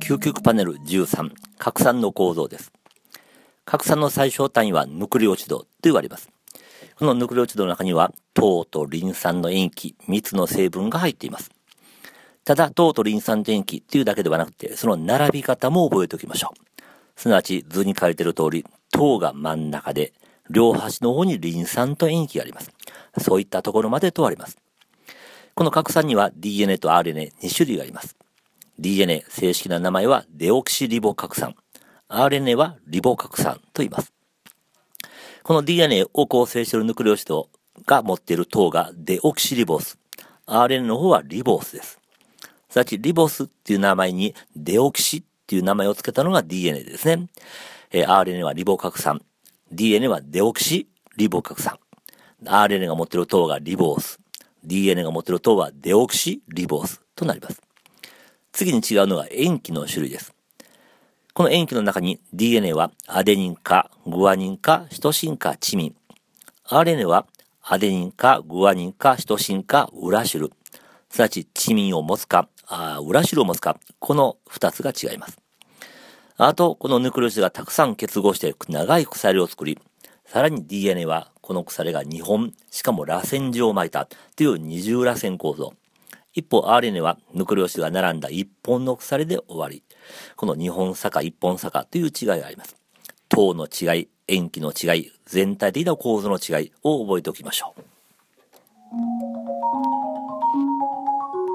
究極パネル13、核酸の構造です。核酸の最小単位はヌクレオチドと言われます。このヌクレオチドの中には糖とリン酸の塩基3つの成分が入っています。ただ糖とリン酸と塩基というだけではなくて、その並び方も覚えておきましょう。すなわち図に書いている通り、糖が真ん中で両端の方にリン酸と塩基があります。そういったところまで問われます。この核酸には DNA と RNA2 種類があります。DNA、正式な名前はデオキシリボ核酸。RNA はリボ核酸と言います。この DNA を構成しているヌクレオチドが持っている糖がデオキシリボス。RNA の方はリボースです。すなわちリボスっていう名前にデオキシっていう名前を付けたのが DNA ですね。RNA はリボ核酸。DNA はデオキシリボ核酸。RNA が持っている糖がリボース。DNA が持っている糖はデオキシリボースとなります。次に違うのが塩基の種類です。この塩基の中に DNA はアデニンかグアニンかシトシンかチミン。RNA はアデニンかグアニンかシトシンかウラシル。すなわちチミンを持つかウラシルを持つか、この2つが違います。あと、このヌクレオチドがたくさん結合して長い鎖を作り、さらに DNA はこの鎖が2本、しかも螺旋状を巻いたという二重螺旋構造。一方 RNA はヌクレオチドが並んだ1本の鎖で終わり。この2本鎖1本鎖という違いがあります。糖の違い、塩基の違い、全体的な構造の違いを覚えておきましょう。